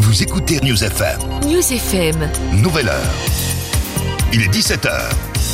Vous écoutez News FM. News FM. Nouvelle heure. Il est 17h.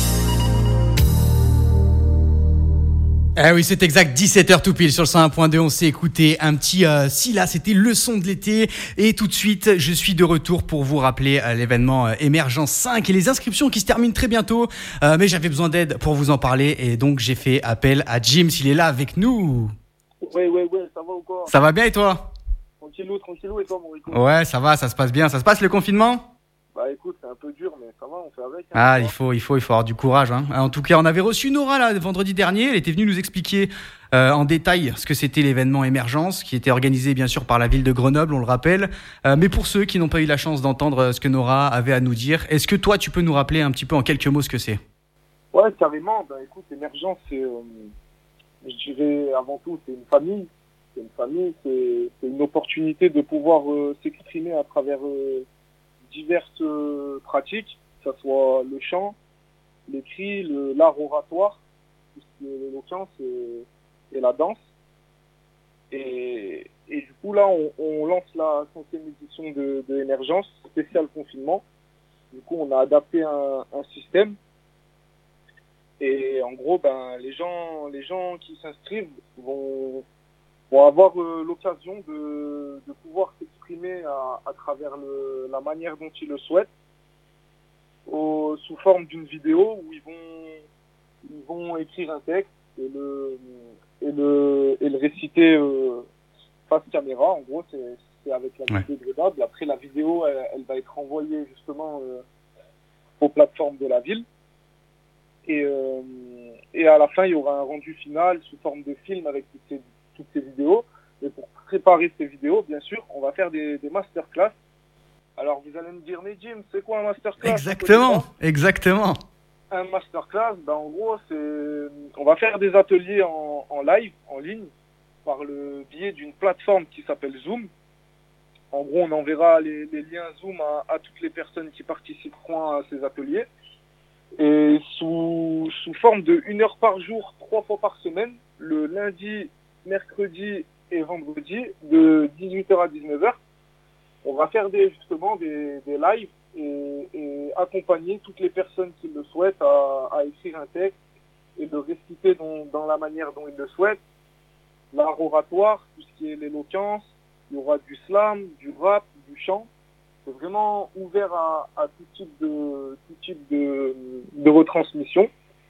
Eh oui, c'est exact, 17h tout pile sur le 101.2, on s'est écouté un petit Scylla, c'était le son de l'été. Et tout de suite, je suis de retour pour vous rappeler l'événement Émergence 5 et les inscriptions qui se terminent très bientôt. Mais j'avais besoin d'aide pour vous en parler et donc j'ai fait appel à Jim, s'il est là avec nous. Ouais, ça va ou quoi? Ça va bien et toi? Tranquillou, et toi, mon Rico? Ouais, ça va, ça se passe bien. Ça se passe le confinement? Bah écoute, c'est un peu dur, mais ça va, on fait avec. Ah, il faut avoir du courage, hein. En tout cas, on avait reçu Nora là vendredi dernier. Elle était venue nous expliquer en détail ce que c'était l'événement Émergence, qui était organisé bien sûr par la ville de Grenoble, on le rappelle. Mais pour ceux qui n'ont pas eu la chance d'entendre ce que Nora avait à nous dire, est-ce que toi, tu peux nous rappeler un petit peu en quelques mots ce que c'est? Ouais, carrément. Bah écoute, Émergence, c'est, je dirais avant tout, c'est une famille. C'est une opportunité de pouvoir s'exprimer à travers diverses pratiques, que ce soit le chant, l'écrit, l'art oratoire, tout ce qui est l'éloquence et la danse. Et du coup, là, on lance la 5e édition de Émergence, spéciale confinement. Du coup, on a adapté un système. Et en gros, ben, les gens qui s'inscrivent vont avoir l'occasion de pouvoir s'exprimer à travers la manière dont ils le souhaitent, sous forme d'une vidéo où ils vont écrire un texte et le réciter face caméra. En gros, c'est avec la vidéo Grenoble. Après, la vidéo, elle va être envoyée justement aux plateformes de la ville. Et à la fin, il y aura un rendu final sous forme de film avec toutes ces vidéos. Et pour préparer ces vidéos, bien sûr, on va faire des masterclass. Alors, vous allez me dire, mais Jim, c'est quoi un masterclass? Exactement. Un masterclass, ben, en gros, on va faire des ateliers en live, en ligne, par le biais d'une plateforme qui s'appelle Zoom. En gros, on enverra les liens Zoom à toutes les personnes qui participeront à ces ateliers. Et sous forme de 1 heure par jour, 3 fois par semaine, le lundi, mercredi et vendredi, de 18h à 19h, on va faire justement des lives et accompagner toutes les personnes qui le souhaitent à écrire un texte et de réciter dans la manière dont ils le souhaitent. L'art oratoire, tout ce qui est l'éloquence, il y aura du slam, du rap, du chant. C'est vraiment ouvert à tout type de retransmission.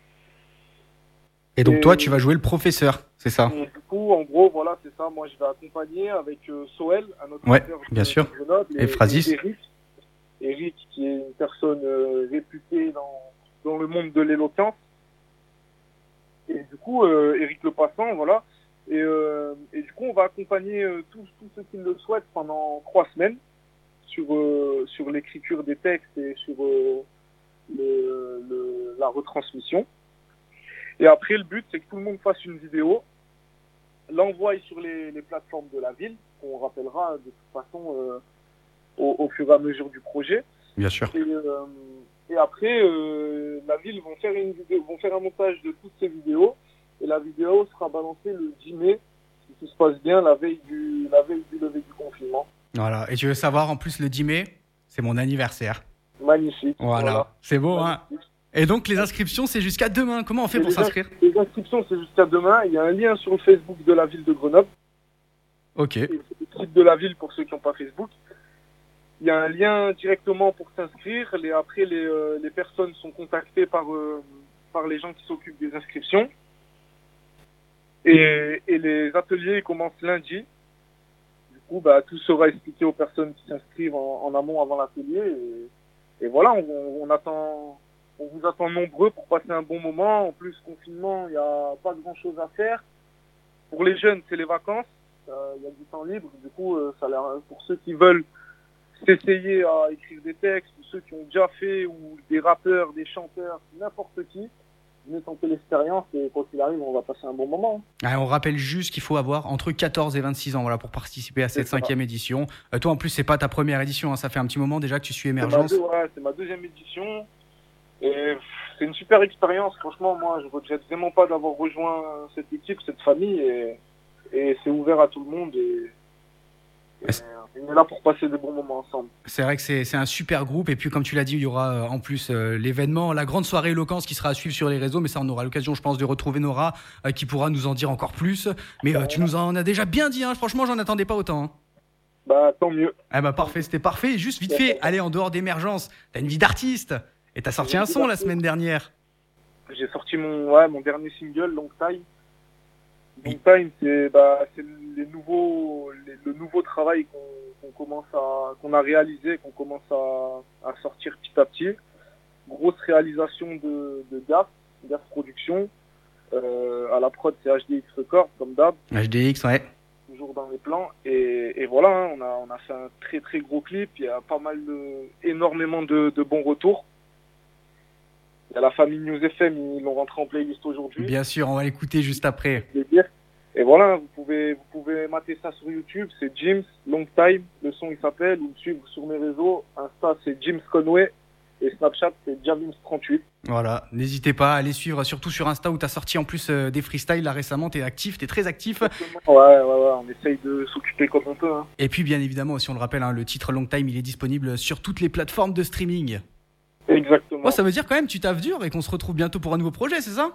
Et donc toi, tu vas jouer le professeur, c'est ça? Et du coup, en gros, voilà, c'est ça. Moi, je vais accompagner avec Soel, un autre acteur bien sûr. de Grenoble, et Phrasis. Eric, qui est une personne réputée dans le monde de l'éloquence. Et du coup, Eric Le Passant, voilà. Et du coup, on va accompagner tous ceux qui le souhaitent pendant 3 semaines sur l'écriture des textes et sur la retransmission. Et après, le but, c'est que tout le monde fasse une vidéo, l'envoie sur les plateformes de la ville, qu'on rappellera de toute façon au fur et à mesure du projet. Bien sûr. Et après, la ville vont faire un montage de toutes ces vidéos, et la vidéo sera balancée le 10 mai, si tout se passe bien, la veille du lever du confinement. Voilà. Et tu veux savoir, en plus, le 10 mai, c'est mon anniversaire. Magnifique. Voilà. C'est beau, magnifique. Hein? Et donc, les inscriptions, c'est jusqu'à demain. Comment on fait pour s'inscrire? Les inscriptions, c'est jusqu'à demain. Il y a un lien sur le Facebook de la ville de Grenoble. Ok. Et c'est le site de la ville pour ceux qui n'ont pas Facebook. Il y a un lien directement pour s'inscrire. Après, les personnes sont contactées par les gens qui s'occupent des inscriptions. Et les ateliers commencent lundi. Du coup, tout sera expliqué aux personnes qui s'inscrivent en amont avant l'atelier. Et voilà, on vous attend nombreux pour passer un bon moment. En plus, confinement, il n'y a pas grand-chose à faire. Pour les jeunes, c'est les vacances. Il y a du temps libre. Du coup, pour ceux qui veulent s'essayer à écrire des textes, ou ceux qui ont déjà fait, ou des rappeurs, des chanteurs, n'importe qui, venez tenter l'expérience et quoi qu'il arrive, on va passer un bon moment. Ah, on rappelle juste qu'il faut avoir entre 14 et 26 ans pour participer à cette 5e édition. Toi, en plus, c'est pas ta première édition. Hein. Ça fait un petit moment déjà que tu suis Émergence. C'est ma 2e édition. Et c'est une super expérience. Franchement, moi, je ne regrette vraiment pas d'avoir rejoint cette équipe, cette famille. Et c'est ouvert à tout le monde. On est là pour passer des bons moments ensemble. C'est vrai que c'est un super groupe. Et puis, comme tu l'as dit, il y aura en plus l'événement, la grande soirée Éloquence qui sera à suivre sur les réseaux. Mais ça, on aura l'occasion, je pense, de retrouver Nora qui pourra nous en dire encore plus. Mais tu nous en as déjà bien dit. Franchement, j'en attendais pas autant. Bah, tant mieux. Parfait, c'était parfait. Juste vite fait, allez, en dehors d'Émergence, t'as une vie d'artiste. Et t'as sorti un son la semaine dernière. J'ai sorti mon dernier single, Long Time. Long Time, c'est le nouveau travail qu'on a réalisé, qu'on commence à sortir petit à petit. Grosse réalisation de Gas Production. À la prod, c'est HDX Records, comme d'hab. HDX, ouais. Toujours dans les plans. Et voilà, on a fait un très très gros clip. Il y a énormément de bons retours. Il y a la famille News FM, ils l'ont rentré en playlist aujourd'hui. Bien sûr, on va l'écouter juste après. Et voilà, vous pouvez mater ça sur YouTube, c'est Jims, Long Time, le son il s'appelle, ou me suivre sur mes réseaux. Insta c'est Jims Conway et Snapchat c'est Javims38. Voilà, n'hésitez pas à aller suivre, surtout sur Insta où t'as sorti en plus des freestyles là récemment, t'es très actif. Ouais, on essaye de s'occuper comme on peut. Et puis bien évidemment, si on le rappelle, le titre Long Time il est disponible sur toutes les plateformes de streaming. Exactement. Ça veut dire quand même tu taffes dur et qu'on se retrouve bientôt pour un nouveau projet, c'est ça ?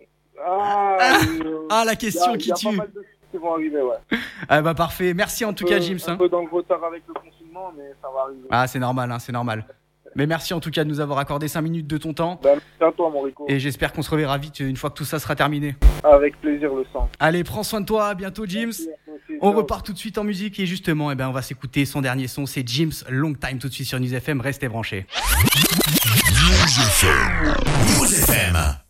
La question qui tue. Il y a pas mal de choses qui vont arriver, ouais. Parfait, merci en tout cas Jims. Un peu dans le retard avec le confinement, mais ça va arriver. C'est normal, c'est normal. Mais merci en tout cas de nous avoir accordé 5 minutes de ton temps. Merci à toi mon Rico. Et j'espère qu'on se reverra vite une fois que tout ça sera terminé. Avec plaisir le sang. Allez, prends soin de toi, à bientôt Jims. On repart tout de suite en musique et justement, on va s'écouter son dernier son, c'est Jims Long Time tout de suite sur News FM, restez branchés. News FM.